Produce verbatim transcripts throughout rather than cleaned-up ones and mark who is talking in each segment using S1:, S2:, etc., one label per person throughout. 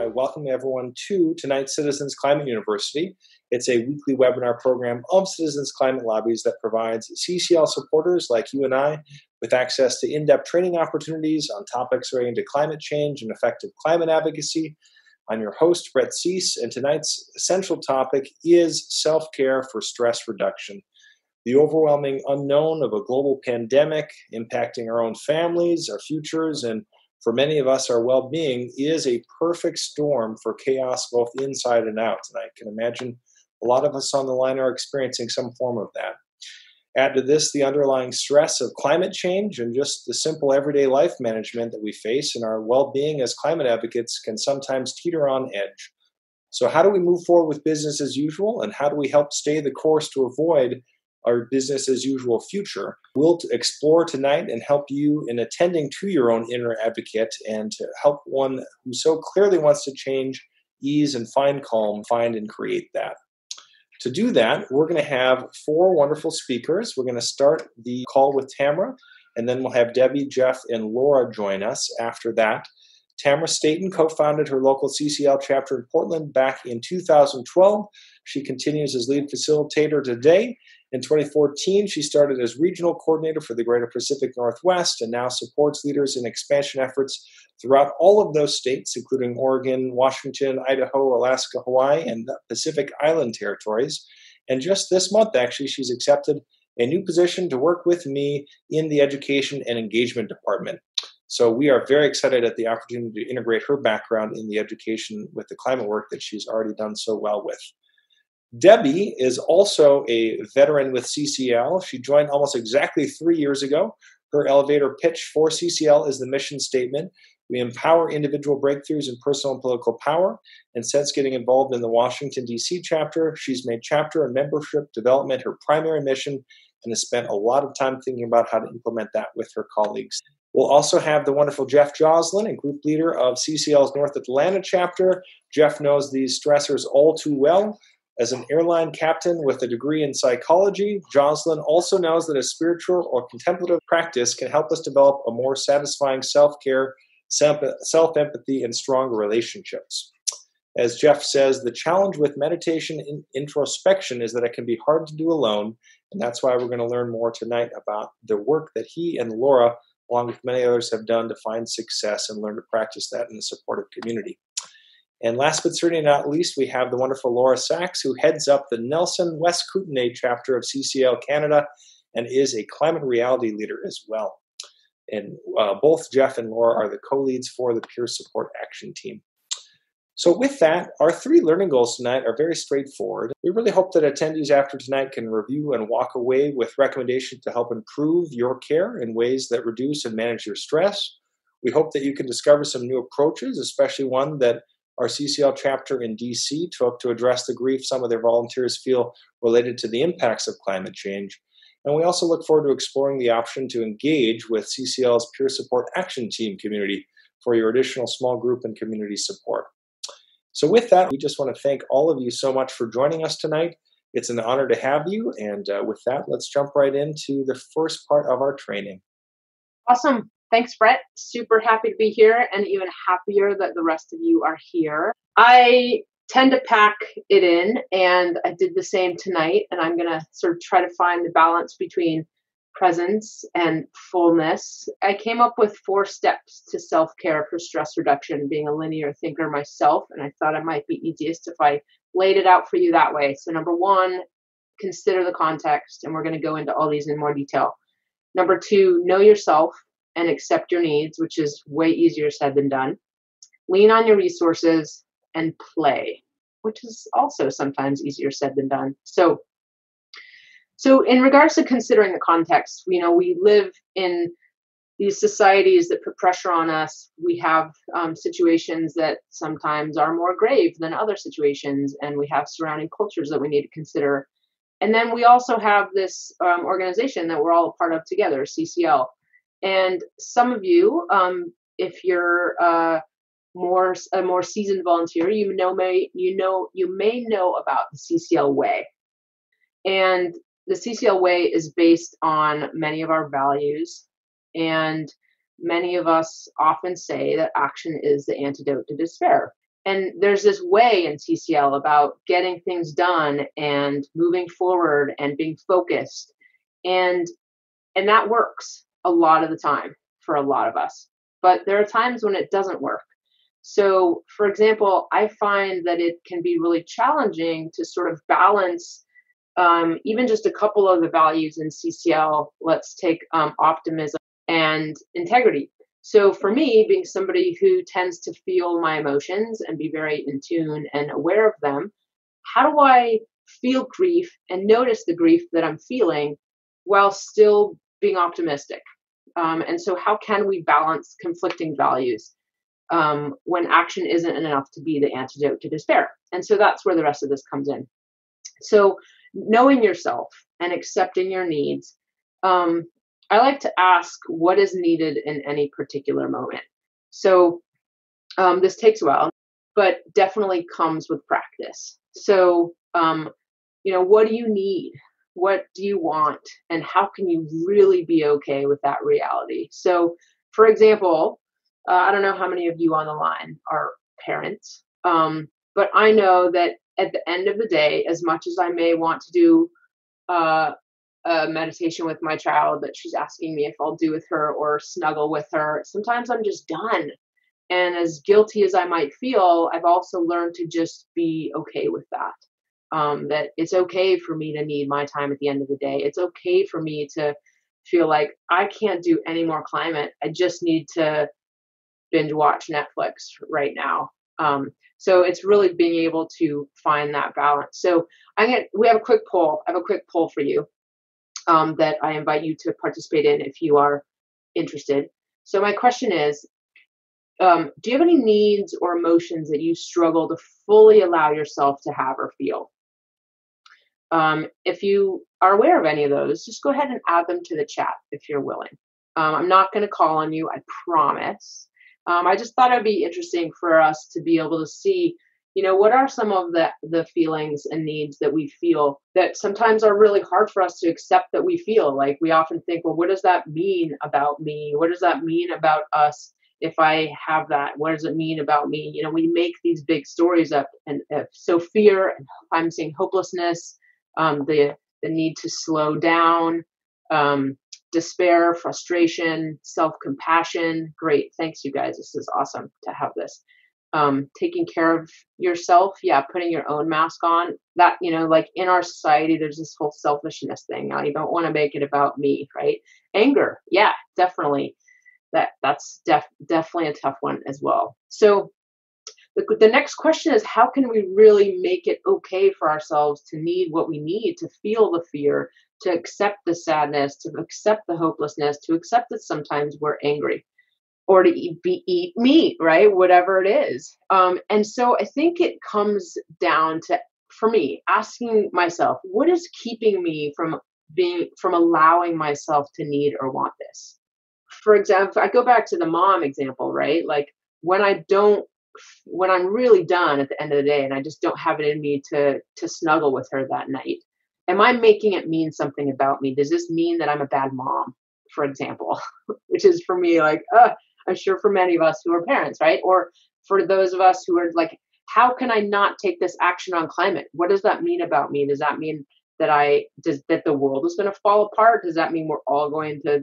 S1: I welcome everyone to tonight's Citizens Climate University. It's a weekly webinar program of Citizens Climate Lobbies that provides C C L supporters like you and I with access to in-depth training opportunities on topics relating to climate change and effective climate advocacy. I'm your host, Brett Cease, and tonight's essential topic is self-care for stress reduction. The overwhelming unknown of a global pandemic impacting our own families, our futures, and for many of us, our well-being is a perfect storm for chaos both inside and out. And I can imagine a lot of us on the line are experiencing some form of that. Add to this the underlying stress of climate change and just the simple everyday life management that we face, and our well-being as climate advocates can sometimes teeter on edge. So how do we move forward with business as usual, and how do we help stay the course to avoid our business as usual future? We'll explore tonight and help you in attending to your own inner advocate and to help one who so clearly wants to change, ease, and find calm, find and create that. To do that, we're going to have four wonderful speakers. We're going to start the call with Tamara, and then we'll have Debbie, Jeff, and Laura join us after that. Tamara Staten co-founded her local C C L chapter in Portland back in two thousand twelve. She continues as lead facilitator today. In twenty fourteen, she started as regional coordinator for the Greater Pacific Northwest and now supports leaders in expansion efforts throughout all of those states, including Oregon, Washington, Idaho, Alaska, Hawaii, and the Pacific Island territories. And just this month, actually, she's accepted a new position to work with me in the Education and Engagement Department. So we are very excited at the opportunity to integrate her background in the education with the climate work that she's already done so well with. Debbie is also a veteran with C C L. She joined almost exactly three years ago. Her elevator pitch for C C L is the mission statement: we empower individual breakthroughs in personal and political power. And since getting involved in the Washington, D C chapter, she's made chapter and membership development her primary mission and has spent a lot of time thinking about how to implement that with her colleagues. We'll also have the wonderful Jeff Joslin, a group leader of C C L's North Atlanta chapter. Jeff knows these stressors all too well. As an airline captain with a degree in psychology, Joslin also knows that a spiritual or contemplative practice can help us develop a more satisfying self-care, self-empathy, and stronger relationships. As Jeff says, the challenge with meditation and introspection is that it can be hard to do alone, and that's why we're going to learn more tonight about the work that he and Laura, along with many others, have done to find success and learn to practice that in a supportive community. And last but certainly not least, we have the wonderful Laura Sachs, who heads up the Nelson West Kootenay chapter of C C L Canada and is a climate reality leader as well. And uh, both Jeff and Laura are the co-leads for the Peer Support Action Team. So with that, our three learning goals tonight are very straightforward. We really hope that attendees after tonight can review and walk away with recommendations to help improve your care in ways that reduce and manage your stress. We hope that you can discover some new approaches, especially one that our C C L chapter in D C took to address the grief some of their volunteers feel related to the impacts of climate change. And we also look forward to exploring the option to engage with C C L's Peer Support Action Team community for your additional small group and community support. So with that, we just want to thank all of you so much for joining us tonight. It's an honor to have you. And uh, with that, let's jump right into the first part of our training.
S2: Awesome. Thanks, Brett. Super happy to be here and even happier that the rest of you are here. I tend to pack it in, and I did the same tonight, and I'm going to sort of try to find the balance between presence and fullness. I came up with four steps to self-care for stress reduction, being a linear thinker myself, and I thought it might be easiest if I laid it out for you that way. So number one, consider the context, and we're going to go into all these in more detail. Number two, know yourself and accept your needs, which is way easier said than done. Lean on your resources and play, which is also sometimes easier said than done. So, so in regards to considering the context, you know, we live in these societies that put pressure on us. We have um, situations that sometimes are more grave than other situations, and we have surrounding cultures that we need to consider. And then we also have this um, organization that we're all a part of together, C C L. And some of you, um, if you're uh, more a more seasoned volunteer, you know may you know you may know about the C C L way. And the C C L way is based on many of our values, and many of us often say that action is the antidote to despair. and there's this way in C C L about getting things done and moving forward and being focused. And and that works a lot of the time for a lot of us. But there are times when it doesn't work. So, for example, I find that it can be really challenging to sort of balance um, even just a couple of the values in C C L. Let's take um, optimism and integrity. So, for me, being somebody who tends to feel my emotions and be very in tune and aware of them, how do I feel grief and notice the grief that I'm feeling while still being optimistic? Um, and so, how can we balance conflicting values um, when action isn't enough to be the antidote to despair? And so, that's where the rest of this comes in. So, knowing yourself and accepting your needs. Um, I like to ask what is needed in any particular moment. So, um, this takes a while, but definitely comes with practice. So, um, you know, what do you need? What do you want? And how can you really be okay with that reality? So, for example, uh, I don't know how many of you on the line are parents, um, but I know that at the end of the day, as much as I may want to do uh, a meditation with my child that she's asking me if I'll do with her or snuggle with her, sometimes I'm just done. And as guilty as I might feel, I've also learned to just be okay with that. Um, that it's okay for me to need my time at the end of the day. It's okay for me to feel like I can't do any more climate. I just need to binge watch Netflix right now. Um, so it's really being able to find that balance. So I get we have a quick poll. I have a quick poll for you um, that I invite you to participate in if you are interested. So my question is, um, do you have any needs or emotions that you struggle to fully allow yourself to have or feel? Um, if you are aware of any of those, just go ahead and add them to the chat if you're willing. Um, I'm not going to call on you, I promise. Um, I just thought it'd be interesting for us to be able to see, you know, what are some of the, the feelings and needs that we feel that sometimes are really hard for us to accept that we feel. Like we often think, well, what does that mean about me? What does that mean about us if I have that? What does it mean about me? You know, we make these big stories up. And uh, so fear, and I'm seeing hopelessness, um, the, the need to slow down, um, despair, frustration, self-compassion. Great. Thanks, you guys. This is awesome to have this. Um, taking care of yourself. Yeah. Putting your own mask on that, you know, like in our society, there's this whole selfishness thing. I don't want to make it about me, right? Anger. Yeah, definitely. That that's def- definitely a tough one as well. So the, the next question is, how can we really make it okay for ourselves to need what we need, to feel the fear, to accept the sadness, to accept the hopelessness, to accept that sometimes we're angry, or to eat, be, eat meat, right? Whatever it is. Um, and so I think it comes down to, for me, asking myself, what is keeping me from being, from allowing myself to need or want this? For example, I go back to the mom example, right? Like when I don't, when I'm really done at the end of the day and I just don't have it in me to to snuggle with her that night, am I making it mean something about me? Does this mean that I'm a bad mom, for example? Which is for me like, uh, I'm sure for many of us who are parents, right? Or for those of us who are like, how can I not take this action on climate? What does that mean about me? Does that mean that I does that the world is going to fall apart? Does that mean we're all going to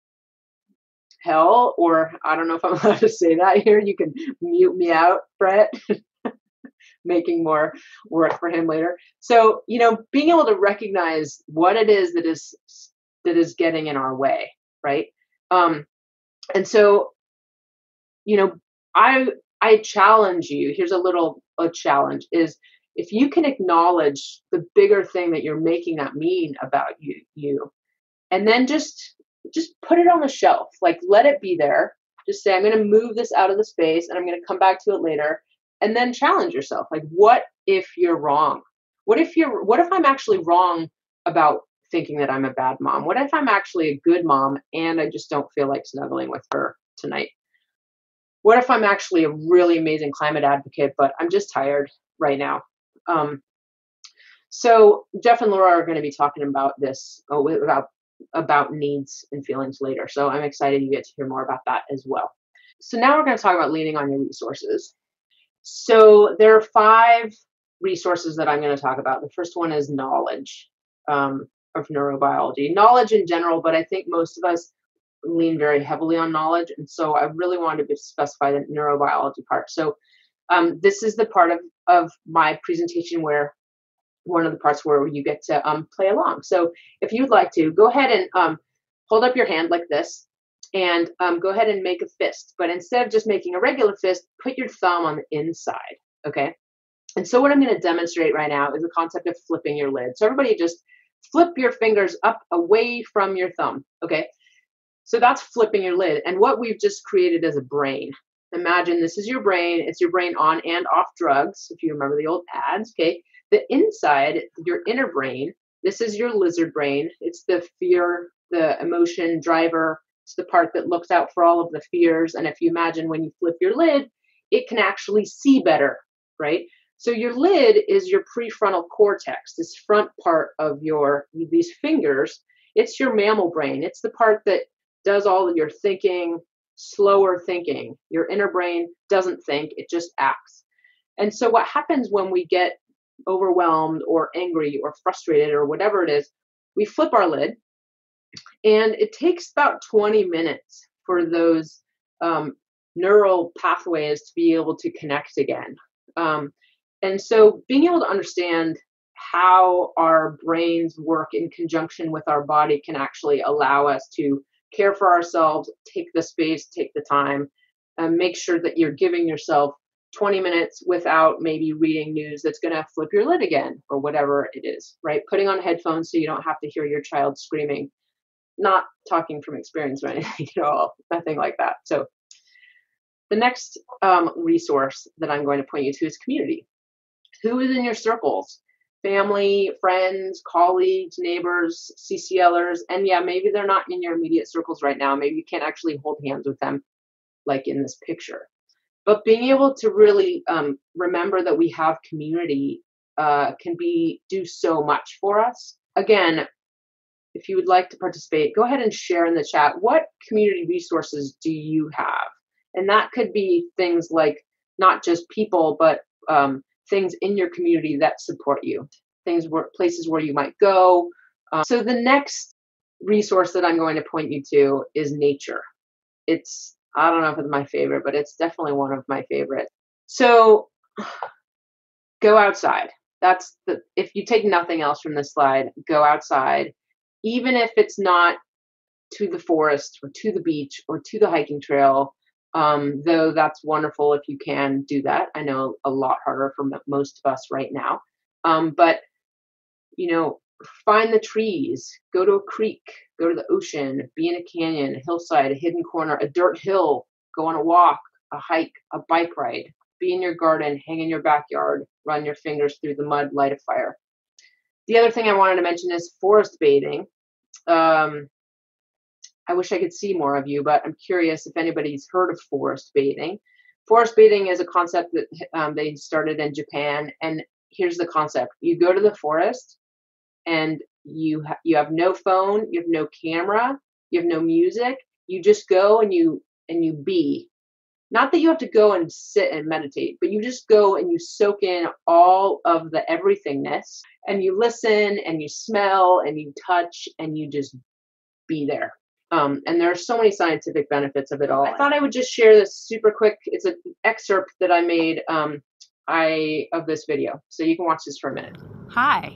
S2: hell? Or I don't know if I'm allowed to say that here. You can mute me out, Brett. Making more work for him later. So, you know, being able to recognize what it is that is that is getting in our way, right? Um, and so, you know, I I challenge you. Here's a little a challenge: is if you can acknowledge the bigger thing that you're making that mean about you, you, and then just just put it on the shelf. Like, let it be there. Just say, I'm going to move this out of the space and I'm going to come back to it later. And then challenge yourself. Like, what if you're wrong? What if you're, what if I'm actually wrong about thinking that I'm a bad mom? What if I'm actually a good mom and I just don't feel like snuggling with her tonight? What if I'm actually a really amazing climate advocate, but I'm just tired right now? Um, so Jeff and Laura are going to be talking about this, oh, about about needs and feelings later. So I'm excited you get to hear more about that as well. So now we're going to talk about leaning on your resources. So there are five resources that I'm going to talk about. The first one is knowledge um, of neurobiology, knowledge in general, but I think most of us lean very heavily on knowledge. And so I really wanted to specify the neurobiology part. So um, this is the part of, of my presentation where one of the parts where you get to um, play along. So if you'd like to, go ahead and um, hold up your hand like this and um, go ahead and make a fist. But instead of just making a regular fist, put your thumb on the inside, okay? And so what I'm going to demonstrate right now is the concept of flipping your lid. So everybody just flip your fingers up away from your thumb, okay? So that's flipping your lid. And what we've just created is a brain. Imagine this is your brain. It's your brain on and off drugs, if you remember the old ads, okay? The inside, your inner brain, this is your lizard brain. It's the fear, the emotion driver. It's the part that looks out for all of the fears. And if you imagine when you flip your lid, it can actually see better, right? So your lid is your prefrontal cortex, this front part of your, these fingers. It's your mammal brain. It's the part that does all of your thinking, slower thinking. Your inner brain doesn't think, it just acts. And so what happens when we get overwhelmed or angry or frustrated or whatever it is, we flip our lid, and it takes about twenty minutes for those um, neural pathways to be able to connect again. Um, and so being able to understand how our brains work in conjunction with our body can actually allow us to care for ourselves, take the space, take the time, and make sure that you're giving yourself twenty minutes without maybe reading news that's going to flip your lid again or whatever it is, right? Putting on headphones so you don't have to hear your child screaming. Not talking from experience or anything at all, nothing like that. So the next um, resource that I'm going to point you to is community. Who is in your circles? Family, friends, colleagues, neighbors, C C Lers, and yeah, maybe they're not in your immediate circles right now. Maybe you can't actually hold hands with them like in this picture. But being able to really um, remember that we have community uh, can be do so much for us. Again, if you would like to participate, go ahead and share in the chat. What community resources do you have? And that could be things like not just people, but um, things in your community that support you, things where places where you might go. Um, so the next resource that I'm going to point you to is nature. It's, I don't know if it's my favorite, but it's definitely one of my favorites. So go outside. That's the, if you take nothing else from this slide, go outside. Even if it's not to the forest or to the beach or to the hiking trail, um, though that's wonderful if you can do that. I know a lot harder for m- most of us right now. Um, but, you know, find the trees, go to a creek, go to the ocean, be in a canyon, a hillside, a hidden corner, a dirt hill, go on a walk, a hike, a bike ride, be in your garden, hang in your backyard, run your fingers through the mud, light a fire. The other thing I wanted to mention is forest bathing. Um, I wish I could see more of you, but I'm curious if anybody's heard of forest bathing. Forest bathing is a concept that um, they started in Japan, and here's the concept. You go to the forest, and you, ha- you have no phone, you have no camera, you have no music. You just go and you and you be. Not that you have to go and sit and meditate, but you just go and you soak in all of the everythingness, and you listen and you smell and you touch and you just be there. Um, and there are so many scientific benefits of it all. I thought I would just share this super quick. It's an excerpt that I made um, I of this video. So you can watch this for a minute.
S3: Hi.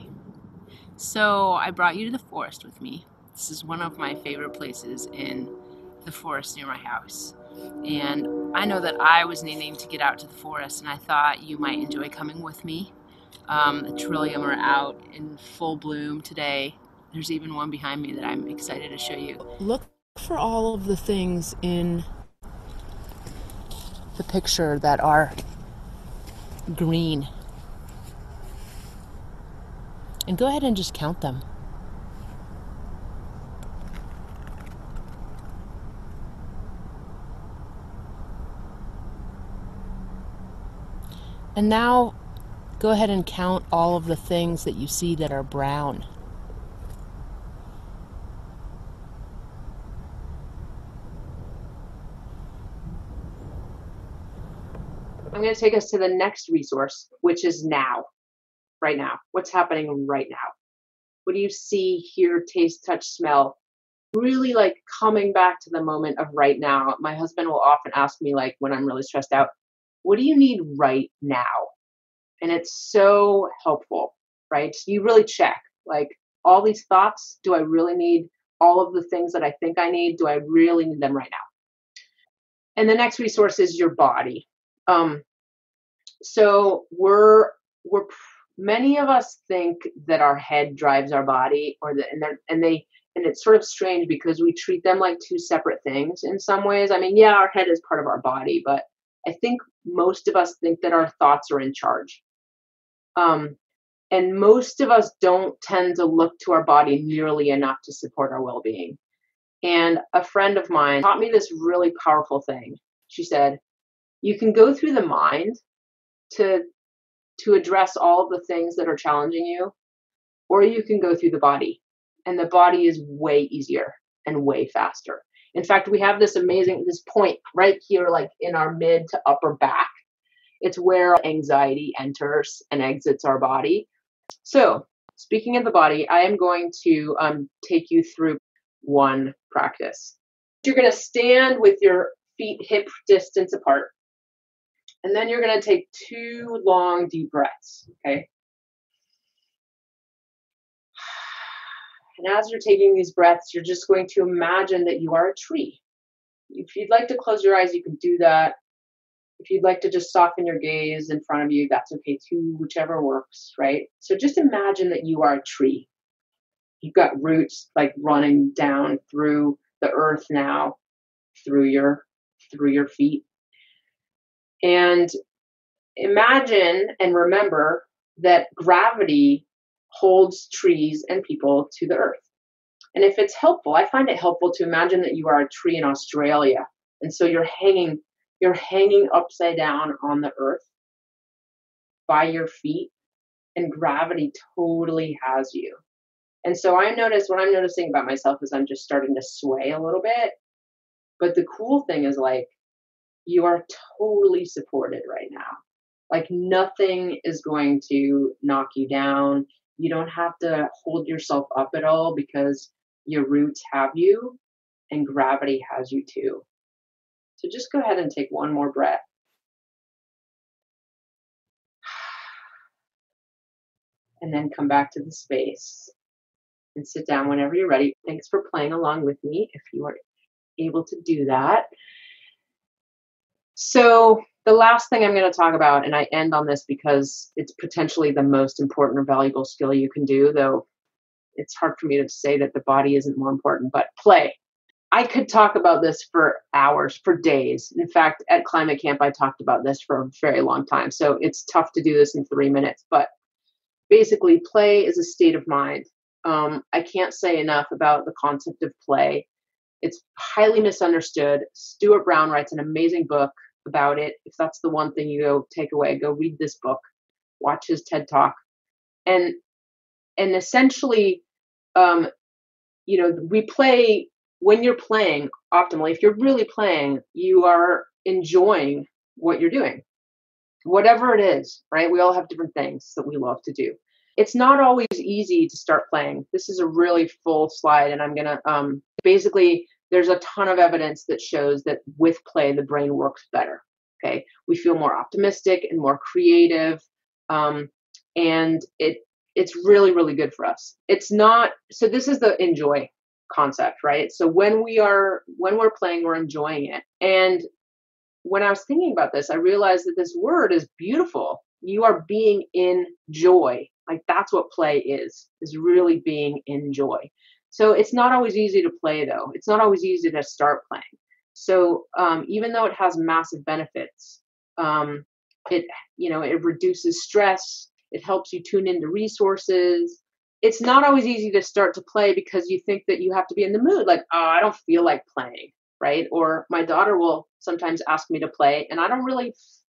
S3: So I brought you to the forest with me. This is one of my favorite places in the forest near my house. And I know that I was needing to get out to the forest, and I thought you might enjoy coming with me. Um, the trillium are out in full bloom today. There's even one behind me that I'm excited to show you. Look for all of the things in the picture that are green. And go ahead and just count them. And now go ahead and count all of the things that you see that are brown.
S2: I'm going to take us to the next resource, which is now, right now. What's happening right now? What do you see, hear, taste, touch, smell? Really like coming back to the moment of right now. My husband will often ask me, like, when I'm really stressed out, what do you need right now? And it's so helpful, right? You really check, like, all these thoughts, do I really need all of the things that I think I need? Do I really need them right now? And the next resource is your body. Um, so we're, we're, many of us think that our head drives our body, or that, and they're, and they, and it's sort of strange because we treat them like two separate things in some ways. I mean, yeah, our head is part of our body, but I think most of us think that our thoughts are in charge. Um, and most of us don't tend to look to our body nearly enough to support our well-being. And a friend of mine taught me this really powerful thing. She said, you can go through the mind to, to address all of the things that are challenging you, or you can go through the body. And the body is way easier and way faster. In fact, we have this amazing, this point right here, like in our mid to upper back. It's where anxiety enters and exits our body. So speaking of the body, I am going to um, take you through one practice. You're going to stand with your feet hip distance apart. And then you're going to take two long, deep breaths. Okay. And as you're taking these breaths, you're just going to imagine that you are a tree. If you'd like to close your eyes, you can do that. If you'd like to just soften your gaze in front of you, that's okay too, whichever works, right? So just imagine that you are a tree. You've got roots like running down through the earth now, through your, through your feet. And imagine and remember that gravity holds trees and people to the earth. And if it's helpful, I find it helpful to imagine that you are a tree in Australia. And so you're hanging, you're hanging upside down on the earth by your feet, and gravity totally has you. And so I notice, what I'm noticing about myself is I'm just starting to sway a little bit. But the cool thing is, like, you are totally supported right now. Like, nothing is going to knock you down. You don't have to hold yourself up at all because your roots have you and gravity has you too. So just go ahead and take one more breath. And then come back to the space and sit down whenever you're ready. Thanks for playing along with me if you are able to do that. So the last thing I'm going to talk about, and I end on this because it's potentially the most important or valuable skill you can do, though it's hard for me to say that the body isn't more important, but play. I could talk about this for hours, for days. In fact, at Climate Camp, I talked about this for a very long time. So it's tough to do this in three minutes, but basically play is a state of mind. Um, I can't say enough about the concept of play. It's highly misunderstood. Stuart Brown writes an amazing book about it. If that's the one thing you go take away, go read this book, watch his TED Talk. And, and essentially, um, you know, we play, when you're playing optimally, if you're really playing, you are enjoying what you're doing, whatever it is, right? We all have different things that we love to do. It's not always easy to start playing. This is a really full slide, and I'm going to, um, basically, there's a ton of evidence that shows that with play, the brain works better. Okay. We feel more optimistic and more creative. Um, and it, it's really, really good for us. It's not, so this is the enjoy concept, right? So when we are, when we're playing, we're enjoying it. And when I was thinking about this, I realized that this word is beautiful. You are being in joy. Like, that's what play is, is really being in joy. So it's not always easy to play, though. It's not always easy to start playing. So um, even though it has massive benefits, um, it, you know, it reduces stress. It helps you tune into resources. It's not always easy to start to play because you think that you have to be in the mood. Like, oh, I don't feel like playing, right? Or my daughter will sometimes ask me to play, and I don't really,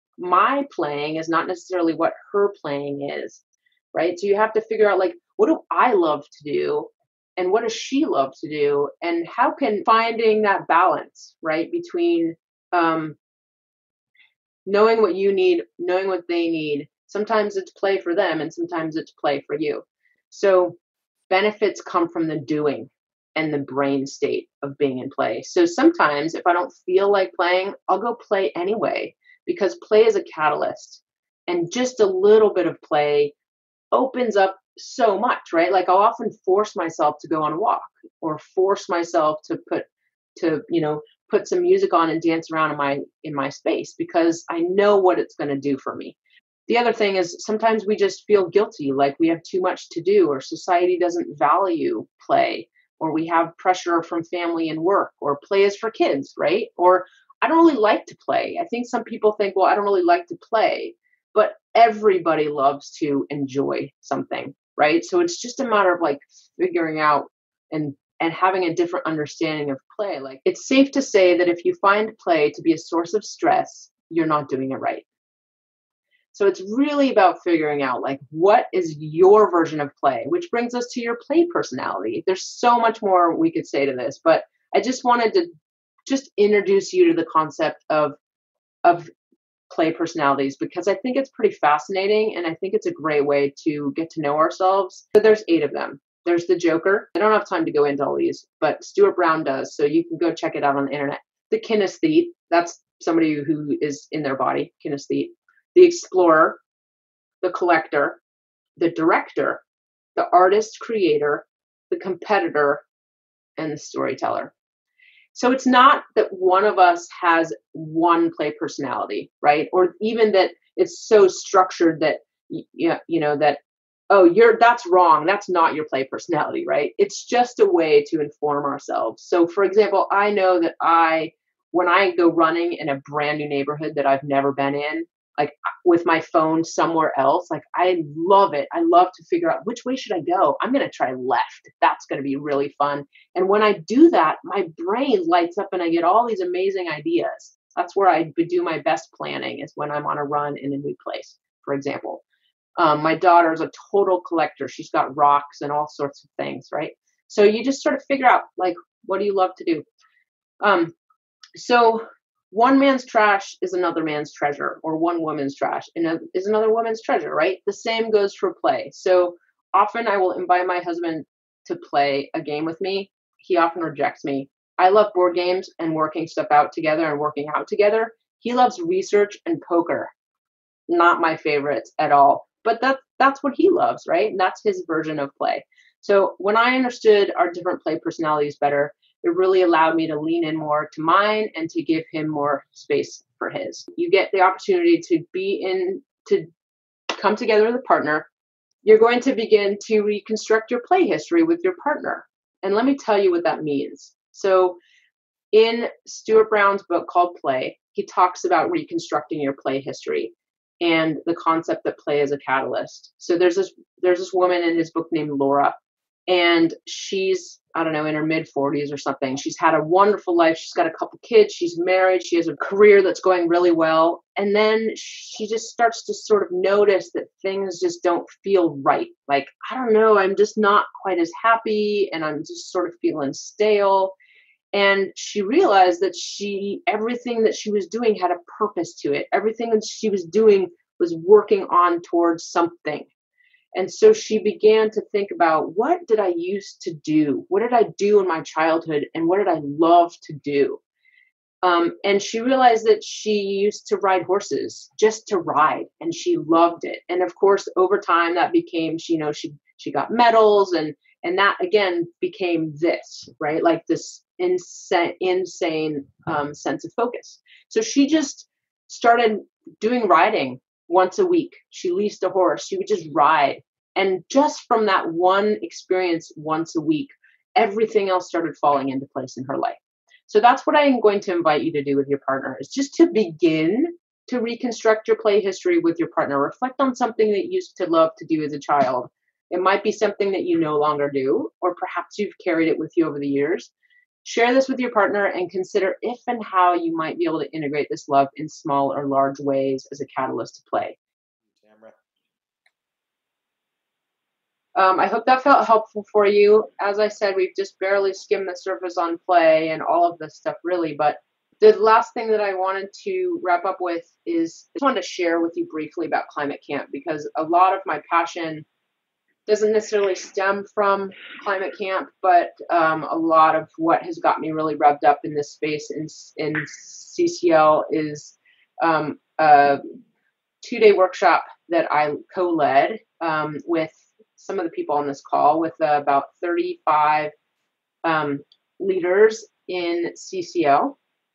S2: my playing is not necessarily what her playing is, right? So you have to figure out, like, what do I love to do? And what does she love to do? And how can finding that balance, right, between um, knowing what you need, knowing what they need. Sometimes it's play for them and sometimes it's play for you. So benefits come from the doing and the brain state of being in play. So sometimes if I don't feel like playing, I'll go play anyway, because play is a catalyst, and just a little bit of play opens up so much, right? Like I'll often force myself to go on a walk, or force myself to put to, you know, put some music on and dance around in my in my space, because I know what it's going to do for me. The other thing is sometimes we just feel guilty, like we have too much to do, or society doesn't value play, or we have pressure from family and work, or play is for kids, right? Or I don't really like to play. I think some people think, well, I don't really like to play, but everybody loves to enjoy something, right? So it's just a matter of like figuring out and and having a different understanding of play. Like it's safe to say that if you find play to be a source of stress, you're not doing it right. So it's really about figuring out like what is your version of play, which brings us to your play personality. There's so much more we could say to this, but I just wanted to just introduce you to the concept of of play personalities, because I think it's pretty fascinating and I think it's a great way to get to know ourselves. So there's eight of them. There's the Joker. I don't have time to go into all these, but Stuart Brown does, so you can go check it out on the internet. The Kinesthete, that's somebody who is in their body, kinesthete. The Explorer, the Collector, the Director, the Artist Creator, the Competitor, and the Storyteller. So it's not that one of us has one play personality, right? Or even that it's so structured that, you know, that, oh, you're, that's wrong. That's not your play personality, right? It's just a way to inform ourselves. So for example, I know that I, when I go running in a brand new neighborhood that I've never been in, like with my phone somewhere else, like I love it. I love to figure out which way should I go. I'm going to try left. That's going to be really fun. And when I do that, my brain lights up and I get all these amazing ideas. That's where I do my best planning, is when I'm on a run in a new place, for example. Um, my daughter's a total collector. She's got rocks and all sorts of things, right? So you just sort of figure out, like, what do you love to do? Um, so one man's trash is another man's treasure, or one woman's trash is another woman's treasure, right? The same goes for play. So often I will invite my husband to play a game with me. He often rejects me. I love board games and working stuff out together and working out together. He loves research and poker. Not my favorites at all, but that's, that's what he loves, right? And that's his version of play. So when I understood our different play personalities better, it really allowed me to lean in more to mine and to give him more space for his. You get the opportunity to be in, to come together with a partner. You're going to begin to reconstruct your play history with your partner. And let me tell you what that means. So in Stuart Brown's book called Play, he talks about reconstructing your play history and the concept that play is a catalyst. So there's this, there's this woman in his book named Laura, and she's, I don't know, in her mid forties or something. She's had a wonderful life. She's got a couple kids. She's married. She has a career that's going really well. And then she just starts to sort of notice that things just don't feel right. Like, I don't know, I'm just not quite as happy, and I'm just sort of feeling stale. And she realized that she, everything that she was doing had a purpose to it. Everything that she was doing was working on towards something. And so she began to think about, what did I used to do? What did I do in my childhood? And what did I love to do? Um, and she realized that she used to ride horses, just to ride, and she loved it. And of course, over time, that became, she, you know, she she got medals, and and that again became this, right? Like this insane, insane um, sense of focus. So she just started doing riding once a week. She leased a horse. She would just ride. And just from that one experience once a week, everything else started falling into place in her life. So that's what I'm going to invite you to do with your partner, is just to begin to reconstruct your play history with your partner. Reflect on something that you used to love to do as a child. It might be something that you no longer do, or perhaps you've carried it with you over the years. Share this with your partner and consider if and how you might be able to integrate this love in small or large ways as a catalyst to play. Um, I hope that felt helpful for you. As I said, we've just barely skimmed the surface on play and all of this stuff, really, but The last thing that I wanted to wrap up with is I just wanted to share with you briefly about Climate Camp, because a lot of my passion doesn't necessarily stem from Climate Camp, but um, a lot of what has got me really revved up in this space in, in C C L is um, a two-day workshop that I co-led um, with some of the people on this call, with uh, about thirty-five um, leaders in C C L.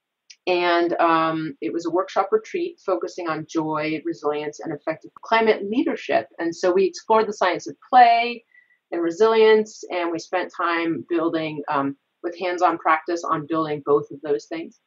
S2: And um, it was a workshop retreat focusing on joy, resilience, and effective climate leadership. And so we explored the science of play and resilience, and we spent time building um, with hands-on practice on building both of those things.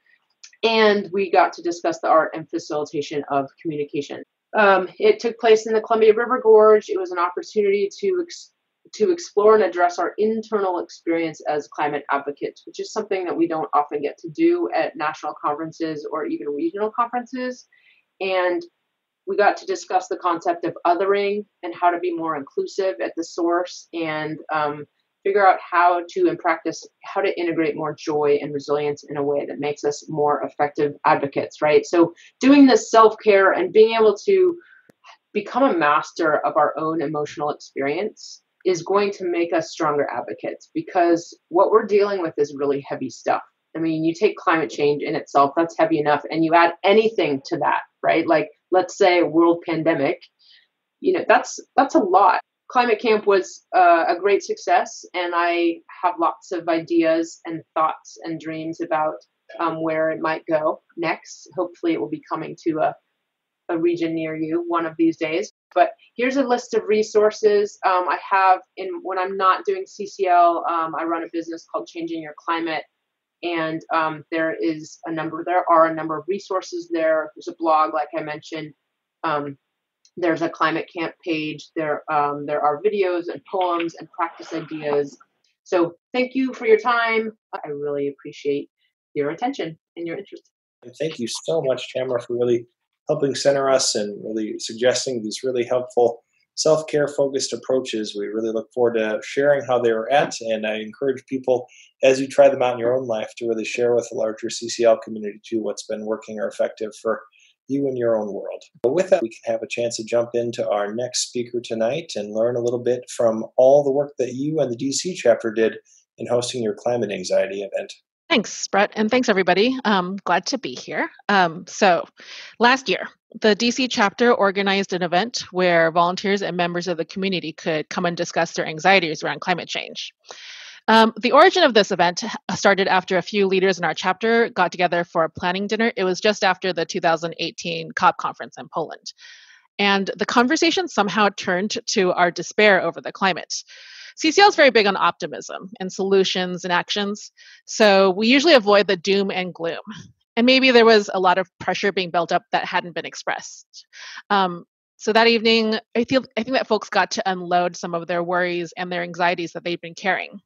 S2: And we got to discuss the art and facilitation of communication. Um, it took place in the Columbia River Gorge. It was an opportunity to ex- to explore and address our internal experience as climate advocates, which is something that we don't often get to do at national conferences or even regional conferences. And we got to discuss the concept of othering and how to be more inclusive at the source, and um, figure out how to, in practice, how to integrate more joy and resilience in a way that makes us more effective advocates, right? So doing this self-care and being able to become a master of our own emotional experience is going to make us stronger advocates, because what we're dealing with is really heavy stuff. I mean, you take climate change in itself, that's heavy enough, and you add anything to that, right? Like, let's say a world pandemic, you know, that's that's a lot. Climate Camp was uh, a great success, and I have lots of ideas and thoughts and dreams about um, where it might go next. Hopefully it will be coming to a a region near you one of these days. But here's a list of resources um, I have in when I'm not doing C C L. Um, I run a business called Changing Your Climate, and um, there is a number. There are a number of resources there. There's a blog, like I mentioned. Um, there's a Climate Camp page. There, um, there are videos and poems and practice ideas. So thank you for your time. I really appreciate your attention and your interest.
S1: And thank you so much, Tamara, for really helping center us and really suggesting these really helpful self-care focused approaches. We really look forward to sharing how they were at, and I encourage people, as you try them out in your own life, to really share with the larger C C L community too what's been working or effective for you in your own world. But with that, we can have a chance to jump into our next speaker tonight and learn a little bit from all the work that you and the D C chapter did in hosting your climate anxiety event.
S4: Thanks, Brett, and thanks, everybody. Um, glad to be here. Um, so last year, the D C chapter organized an event where volunteers and members of the community could come and discuss their anxieties around climate change. Um, the origin of this event started after a few leaders in our chapter got together for a planning dinner. It was just after the two thousand eighteen COP conference in Poland. And the conversation somehow turned to our despair over the climate. C C L is very big on optimism and solutions and actions, so we usually avoid the doom and gloom. And maybe there was a lot of pressure being built up that hadn't been expressed. Um, so that evening, I feel I think that folks got to unload some of their worries and their anxieties that they'd been carrying.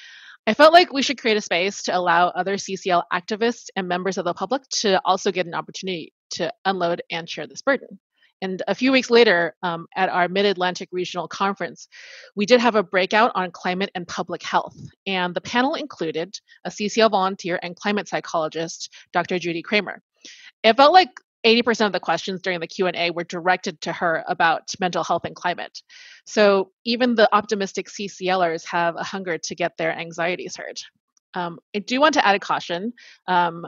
S4: I felt like we should create a space to allow other C C L activists and members of the public to also get an opportunity to unload and share this burden. And a few weeks later, um, at our Mid-Atlantic Regional Conference, we did have a breakout on climate and public health. And the panel included a C C L volunteer and climate psychologist, Doctor Judy Kramer. It felt like eighty percent of the questions during the Q and A were directed to her about mental health and climate. So even the optimistic CCLers have a hunger to get their anxieties heard. Um, I do want to add a caution. Um,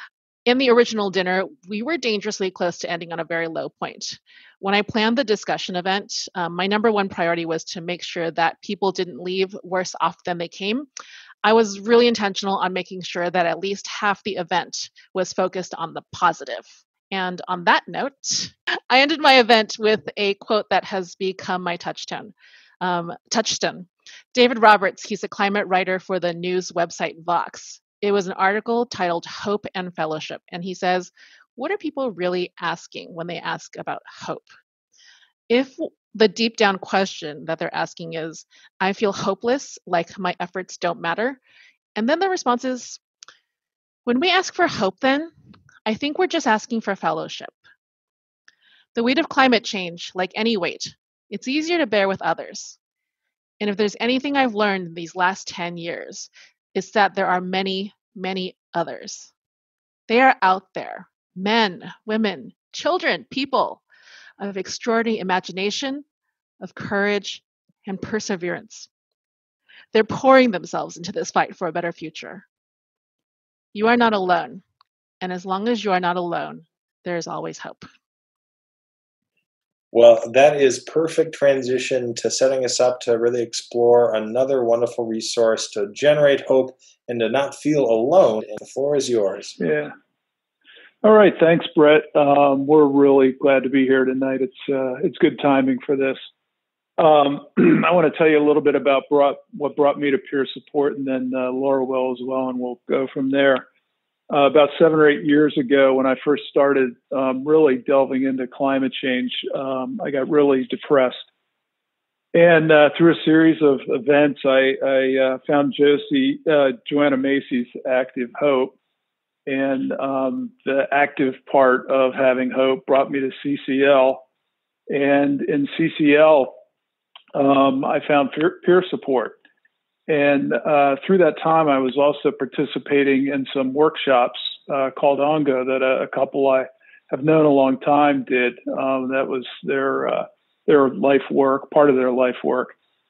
S4: In the original dinner, we were dangerously close to ending on a very low point. When I planned the discussion event, um, my number one priority was to make sure that people didn't leave worse off than they came. I was really intentional on making sure that at least half the event was focused on the positive. And on that note, I ended my event with a quote that has become my touchstone. Um, touchstone. David Roberts, he's a climate writer for the news website Vox. It was an article titled Hope and Fellowship. And he says, what are people really asking when they ask about hope? If the deep down question that they're asking is, I feel hopeless, like my efforts don't matter. And then the response is, when we ask for hope then, I think we're just asking for fellowship. The weight of climate change, like any weight, it's easier to bear with others. And if there's anything I've learned in these last ten years, is that there are many, many others. They are out there, men, women, children, people of extraordinary imagination, of courage, and perseverance. They're pouring themselves into this fight for a better future. You are not alone, and as long as you are not alone, there is always hope.
S1: Well, that is perfect transition to setting us up to really explore another wonderful resource to generate hope and to not feel alone. And the floor is yours.
S5: Yeah. All right. Thanks, Brett. Um, we're really glad to be here tonight. It's uh, it's good timing for this. Um, I want to tell you a little bit about brought, what brought me to peer support, and then uh, Laura will as well, and we'll go from there. Uh, about seven or eight years ago, when I first started um, really delving into climate change, um, I got really depressed. And uh, through a series of events, I, I uh, found Josie, uh, Joanna Macy's Active Hope. And um, the active part of having hope brought me to C C L. And in C C L, um, I found peer, peer support. And uh, through that time, I was also participating in some workshops uh, called ONGO that a, a couple I have known a long time did. Um, that was their uh, their life work, part of their life work.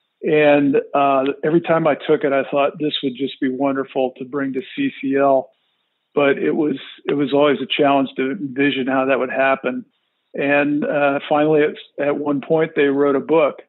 S5: And uh, every time I took it, I thought this would just be wonderful to bring to C C L. But it was it was always a challenge to envision how that would happen. And uh, finally, at, at one point, they wrote a book.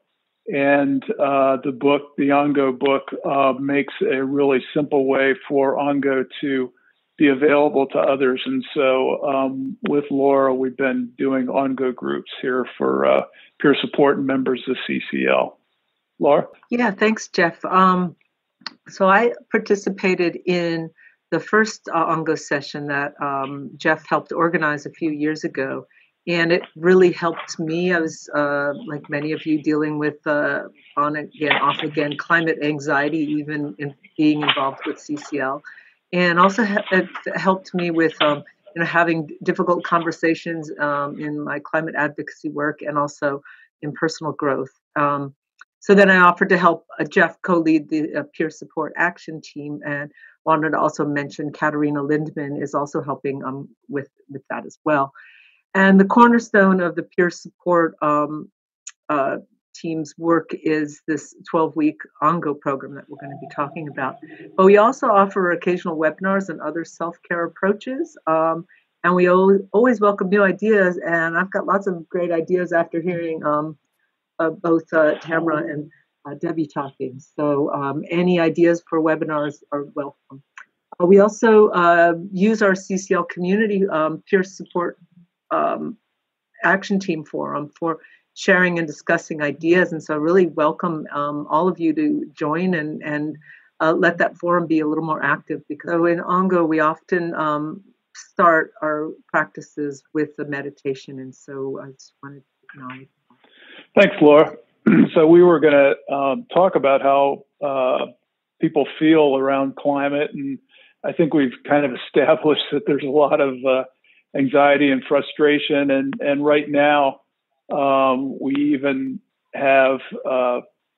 S5: And uh, the book, the ONGO book, uh, makes a really simple way for ONGO to be available to others. And so um, with Laura, we've been doing ONGO groups here for uh, peer support and members of C C L. Laura?
S6: Yeah, thanks, Jeff. Um, so I participated in the first uh, ONGO session that um, Jeff helped organize a few years ago. And it really helped me. I was, uh, like many of you, dealing with uh, on again, off again, climate anxiety, even in being involved with C C L. And also it helped me with um, you know, having difficult conversations um, in my climate advocacy work and also in personal growth. Um, so then I offered to help uh, Jeff co-lead the uh, peer support action team, and wanted to also mention Katarina Lindman is also helping um, with, with that as well. And the cornerstone of the peer support um, uh, team's work is this twelve-week ONGO program that we're going to be talking about. But we also offer occasional webinars and other self-care approaches. Um, and we always, always welcome new ideas. And I've got lots of great ideas after hearing um, uh, both uh, Tamara and uh, Debbie talking. So um, any ideas for webinars are welcome. Uh, we also uh, use our C C L community um, peer support Um, action team forum for sharing and discussing ideas, and so really welcome um, all of you to join and and uh, let that forum be a little more active, because in ONGO we often um, start our practices with the meditation, and so I just wanted to acknowledge that.
S5: Thanks, Laura. So we were going to um, talk about how uh, people feel around climate, and I think we've kind of established that there's a lot of uh, anxiety and frustration, and and right now um, we even have uh,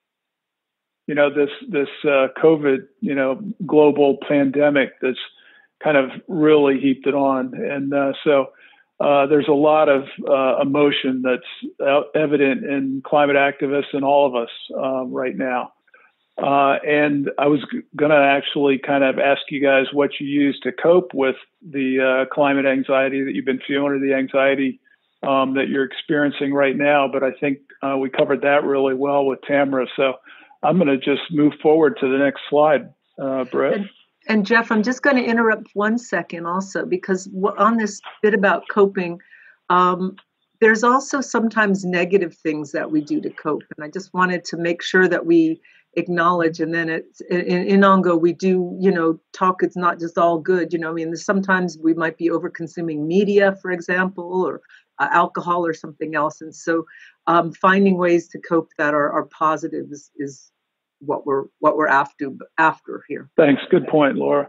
S5: you know this this uh, COVID you know global pandemic that's kind of really heaped it on, and uh, so uh, there's a lot of uh, emotion that's evident in climate activists and all of us uh, right now. Uh, and I was g- going to actually kind of ask you guys what you use to cope with the uh, climate anxiety that you've been feeling, or the anxiety um, that you're experiencing right now. But I think uh, we covered that really well with Tamara. So I'm going to just move forward to the next slide, uh, Brett.
S6: And, and Jeff, I'm just going to interrupt one second also, because w- on this bit about coping, um, there's also sometimes negative things that we do to cope. And I just wanted to make sure that we acknowledge, and then it's in, in ONGO we do you know talk, it's not just all good, you know I mean sometimes we might be over consuming media, for example, or uh, alcohol or something else, and so um, finding ways to cope that are, are positive is, is what we're what we're after after here.
S5: Thanks, good point, Laura.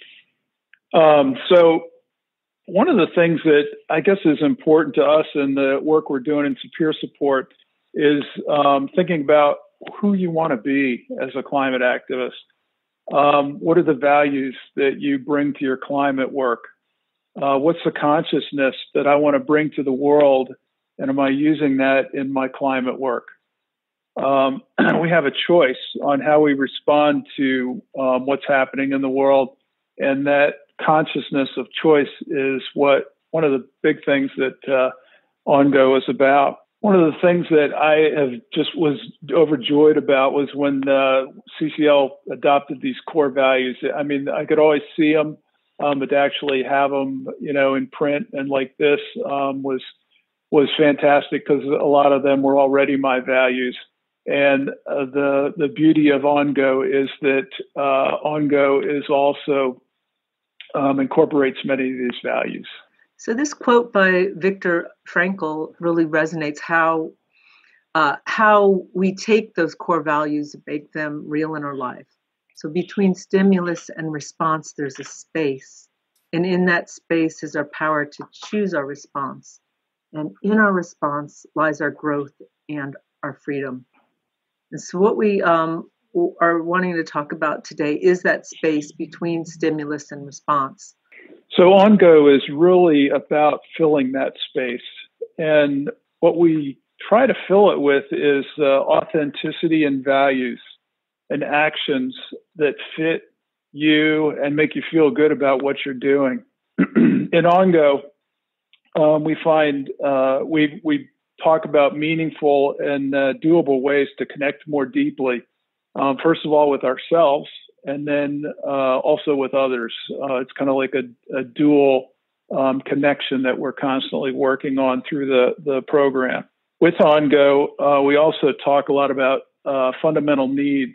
S5: Um, so one of the things that I guess is important to us in the work we're doing in peer support is um, thinking about who you want to be as a climate activist. Um, what are the values that you bring to your climate work? Uh, what's the consciousness that I want to bring to the world? And am I using that in my climate work? Um, we have a choice on how we respond to um, what's happening in the world. And that consciousness of choice is what one of the big things that uh, OnGo is about. One of the things that I have just was overjoyed about was when uh, C C L adopted these core values. I mean, I could always see them, um, but to actually have them, you know, in print and like this um, was was fantastic because a lot of them were already my values. And uh, the the beauty of OnGo is that uh, OnGo is also um, incorporates many of these values.
S6: So this quote by Viktor Frankl really resonates how uh, how we take those core values and make them real in our life. So between stimulus and response, there's a space. And in that space is our power to choose our response. And in our response lies our growth and our freedom. And so what we um, are wanting to talk about today is that space between stimulus and response.
S5: So OnGo is really about filling that space. And what we try to fill it with is uh, authenticity and values and actions that fit you and make you feel good about what you're doing. In OnGo, um, we find uh, we we talk about meaningful and uh, doable ways to connect more deeply. Um, first of all, with ourselves, and then uh, also with others. Uh, it's kind of like a, a dual um, connection that we're constantly working on through the, the program. With OnGo, uh, we also talk a lot about uh, fundamental needs.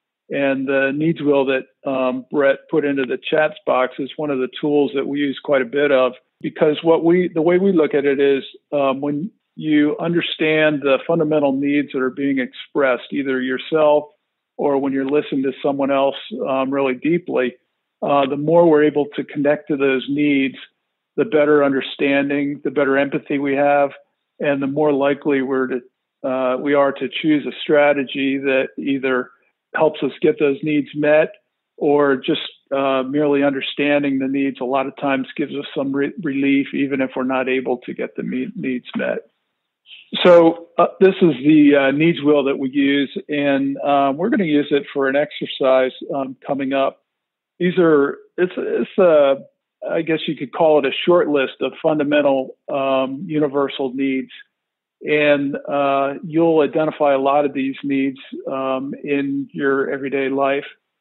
S5: And the needs wheel that um, Brett put into the chats box is one of the tools that we use quite a bit of, because what we the way we look at it is um, when you understand the fundamental needs that are being expressed, either yourself or when you're listening to someone else um, really deeply, uh, the more we're able to connect to those needs, the better understanding, the better empathy we have, and the more likely we're to, uh, we are to choose a strategy that either helps us get those needs met, or just uh, merely understanding the needs a lot of times gives us some re- relief, even if we're not able to get the me- needs met. So uh, this is the uh, needs wheel that we use, and uh, we're going to use it for an exercise um, coming up. These are, it's, it's a, I guess you could call it a short list of fundamental um, universal needs. And uh, you'll identify a lot of these needs um, in your everyday life.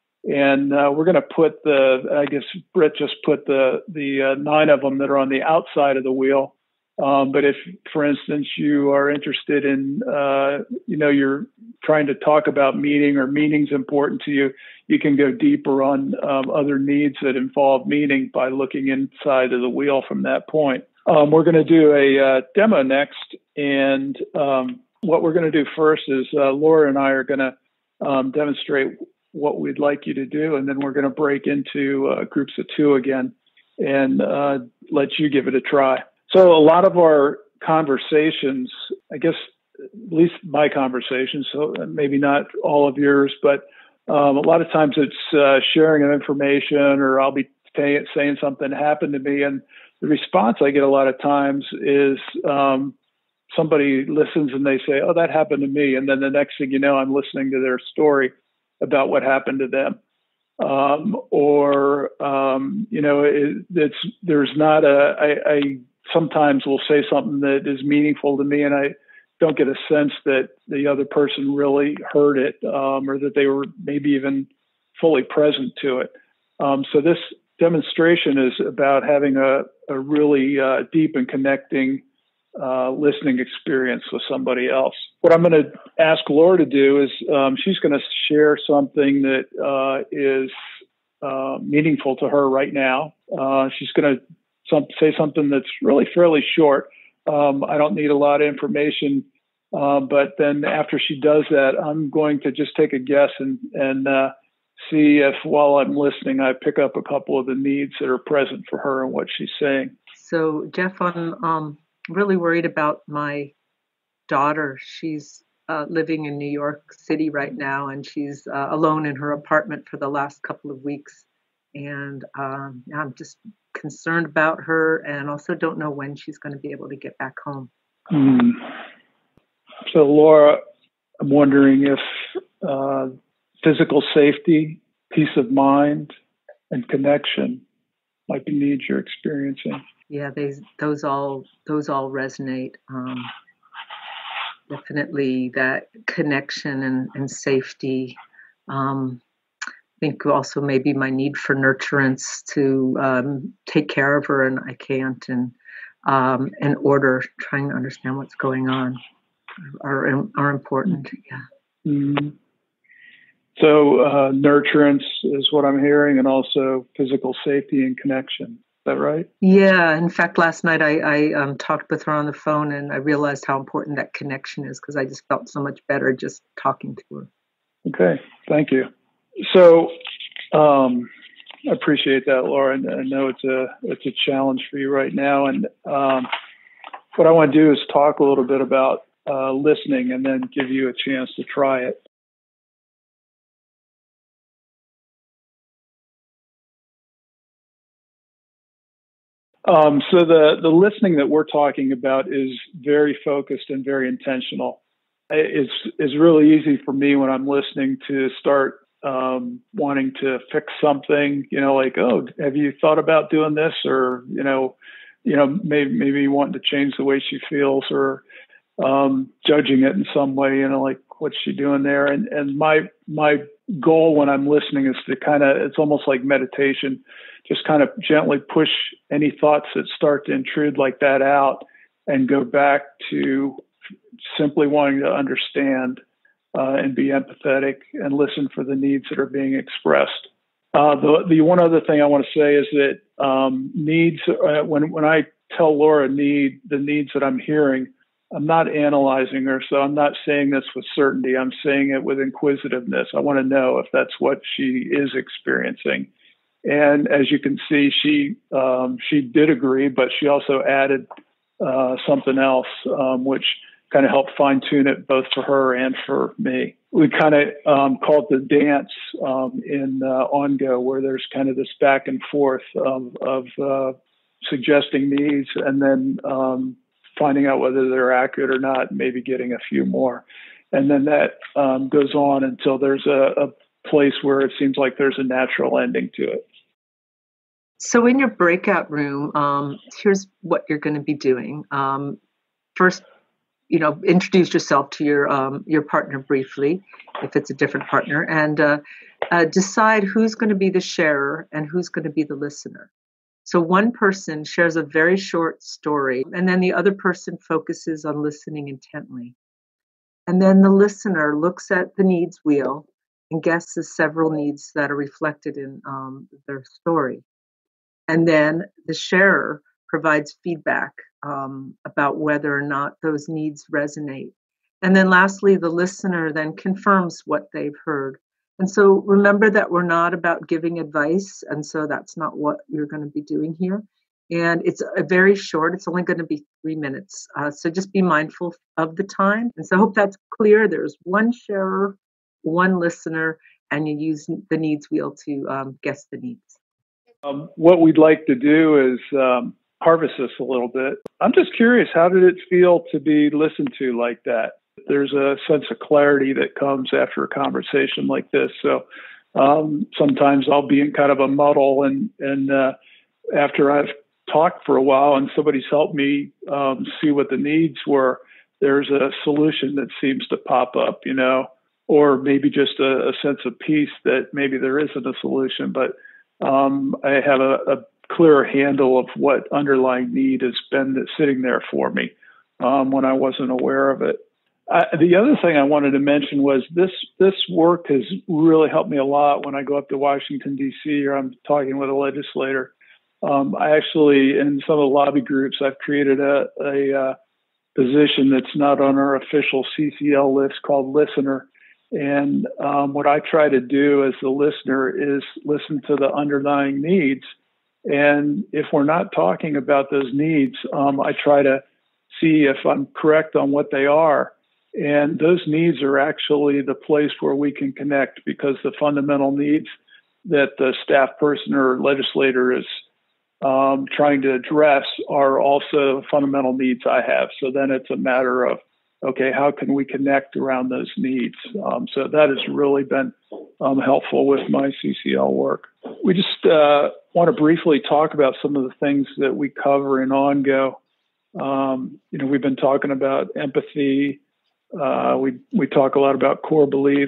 S5: And uh, we're going to put the, I guess Britt just put the, the uh, nine of them that are on the outside of the wheel. Um, but if, for instance, you are interested in, uh, you know, you're trying to talk about meaning, or meaning's important to you, you can go deeper on um, other needs that involve meaning by looking inside of the wheel from that point. Um, we're going to do a uh, demo next. And um, what we're going to do first is uh, Laura and I are going to um, demonstrate what we'd like you to do. And then we're going to break into uh, groups of two again and uh, let you give it a try. So a lot of our conversations, I guess, at least my conversations, so maybe not all of yours, but um, a lot of times it's uh, sharing of information, or I'll be t- saying something happened to me. And the response I get a lot of times is um, somebody listens and they say, oh, that happened to me. And then the next thing you know, I'm listening to their story about what happened to them. Um, or, um, you know, it, it's, there's not a, I, I sometimes will say something that is meaningful to me, and I don't get a sense that the other person really heard it, um, or that they were maybe even fully present to it. Um, so this demonstration is about having a, a really uh, deep and connecting uh, listening experience with somebody else. What I'm going to ask Laura to do is um, she's going to share something that uh, is uh, meaningful to her right now. Uh, she's going to some, say something that's really fairly short. Um, I don't need a lot of information, uh, but then after she does that, I'm going to just take a guess and, and uh, see if while I'm listening, I pick up a couple of the needs that are present for her and what she's saying.
S6: So Jeff, I'm um, really worried about my daughter. She's uh, living in New York City right now, and she's uh, alone in her apartment for the last couple of weeks. And um, I'm just concerned about her and also don't know when she's going to be able to get back home.
S5: Hmm. So, Laura, I'm wondering if uh, physical safety, peace of mind, and connection might be needs you're experiencing.
S6: Yeah, they, those all those all resonate. Um, definitely that connection and, and safety. Um, I think also maybe my need for nurturance to um, take care of her, and I can't, and um, and order, trying to understand what's going on, are are important. Yeah.
S5: Mm-hmm. So uh, nurturance is what I'm hearing, and also physical safety and connection. Is that right?
S6: Yeah. In fact, last night I, I um, talked with her on the phone, and I realized how important that connection is, because I just felt so much better just talking to her.
S5: Okay. Thank you. So um, I appreciate that, Laura. And I know it's a it's a challenge for you right now. And um, what I want to do is talk a little bit about uh, listening, and then give you a chance to try it. Um, so the, the listening that we're talking about is very focused and very intentional. It's, it's really easy for me when I'm listening to start um, wanting to fix something, you know, like, oh, have you thought about doing this? Or, you know, you know, maybe, maybe wanting to change the way she feels, or um, judging it in some way, you know, like, what's she doing there? And, and my, my goal when I'm listening is to kind of, it's almost like meditation, just kind of gently push any thoughts that start to intrude like that out, and go back to simply wanting to understand uh, and be empathetic and listen for the needs that are being expressed. Uh, the, the one other thing I want to say is that um, needs, uh, when, when I tell Laura need, the needs that I'm hearing, I'm not analyzing her, so I'm not saying this with certainty. I'm saying it with inquisitiveness. I want to know if that's what she is experiencing. And as you can see, she um, she did agree, but she also added uh, something else, um, which kind of helped fine tune it both for her and for me. We kind of um, call it the dance um, in uh, OnGo, where there's kind of this back and forth of, of uh, suggesting needs, and then um, finding out whether they're accurate or not, maybe getting a few more. And then that um, goes on until there's a, a place where it seems like there's a natural ending to it.
S6: So in your breakout room, um, here's what you're going to be doing. Um, first, you know, introduce yourself to your um, your partner briefly, if it's a different partner, and uh, uh, decide who's going to be the sharer and who's going to be the listener. So one person shares a very short story, and then the other person focuses on listening intently. And then the listener looks at the needs wheel and guesses several needs that are reflected in um, their story. And then the sharer provides feedback um, about whether or not those needs resonate. And then lastly, the listener then confirms what they've heard. And so remember that we're not about giving advice, and so that's not what you're going to be doing here. And it's a very short, it's only going to be three minutes. Uh, so just be mindful of the time. And so I hope that's clear. There's one sharer, one listener, and you use the needs wheel to um, guess the needs.
S5: Um, what we'd like to do is um, harvest this a little bit. I'm just curious, how did it feel to be listened to like that? There's a sense of clarity that comes after a conversation like this. So um, sometimes I'll be in kind of a muddle, and, and uh, after I've talked for a while and somebody's helped me um, see what the needs were, there's a solution that seems to pop up, you know, or maybe just a, a sense of peace that maybe there isn't a solution, but Um, I have a, a clearer handle of what underlying need has been sitting there for me um, when I wasn't aware of it. I, the other thing I wanted to mention was this this work has really helped me a lot when I go up to Washington, D C, or I'm talking with a legislator. Um, I actually, in some of the lobby groups, I've created a, a, a position that's not on our official C C L list called listener. And um, what I try to do as the listener is listen to the underlying needs. And if we're not talking about those needs, um, I try to see if I'm correct on what they are. And those needs are actually the place where we can connect, because the fundamental needs that the staff person or legislator is um, um, trying to address are also fundamental needs I have. So then it's a matter of, okay, how can we connect around those needs? Um, so that has really been um, helpful with my C C L work. We just uh, want to briefly talk about some of the things that we cover in OnGo. Um, you know, we've been talking about empathy. Uh, we we talk a lot about core beliefs.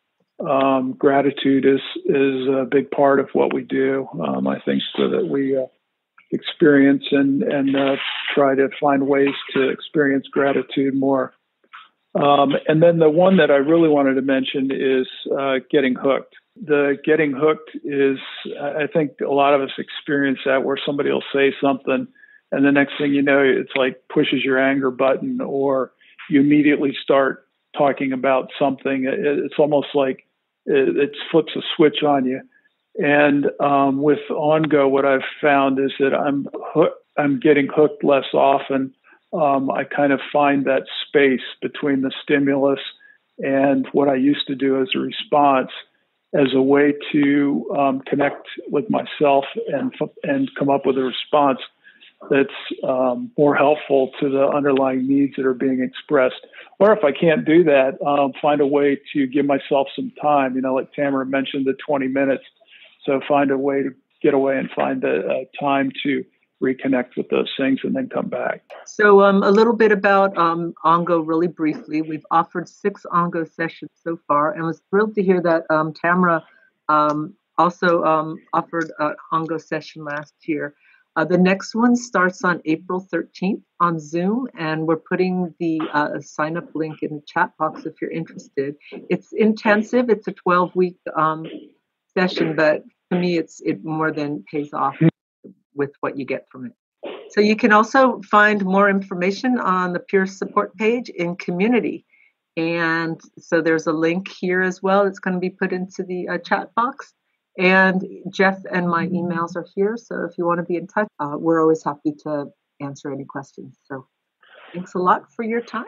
S5: Um, gratitude is is a big part of what we do. Um, I think so that we uh, experience and and uh, try to find ways to experience gratitude more. Um, and then the one that I really wanted to mention is uh, getting hooked. The getting hooked is, I think a lot of us experience that, where somebody will say something and the next thing you know, it's like pushes your anger button, or you immediately start talking about something. It's almost like it flips a switch on you. And um, with OnGo, what I've found is that I'm hook, I'm getting hooked less often. Um, I kind of find that space between the stimulus and what I used to do as a response as a way to um, connect with myself and and come up with a response that's um, more helpful to the underlying needs that are being expressed. Or if I can't do that, um, find a way to give myself some time. You know, like Tamara mentioned, the twenty minutes. So find a way to get away and find the uh, time to reconnect with those things and then come back.
S6: So um, a little bit about um, OnGo really briefly. We've offered six OnGo sessions so far, and was thrilled to hear that um, Tamara um, also um, offered an OnGo session last year. Uh, the next one starts on April thirteenth on Zoom, and we're putting the uh, sign-up link in the chat box if you're interested. It's intensive. It's a twelve-week um, session, but to me, it's it more than pays off with what you get from it. So you can also find more information on the peer support page in Community. And so there's a link here as well. It's going to be put into the uh, chat box. And Jeff and my emails are here. So if you want to be in touch, uh, we're always happy to answer any questions. So thanks a lot for your time.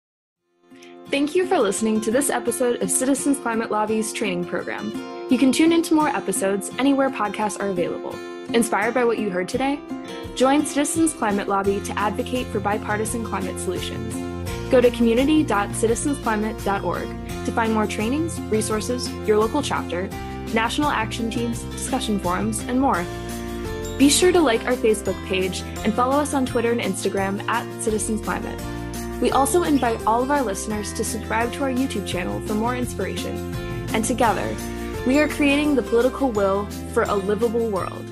S7: Thank you for listening to this episode of Citizens Climate Lobby's training program. You can tune into more episodes anywhere podcasts are available. Inspired by what you heard today? Join Citizens Climate Lobby to advocate for bipartisan climate solutions. Go to community dot citizens climate dot org to find more trainings, resources, your local chapter, national action teams, discussion forums, and more. Be sure to like our Facebook page and follow us on Twitter and Instagram at Citizens Climate. We also invite all of our listeners to subscribe to our YouTube channel for more inspiration. And together, we are creating the political will for a livable world.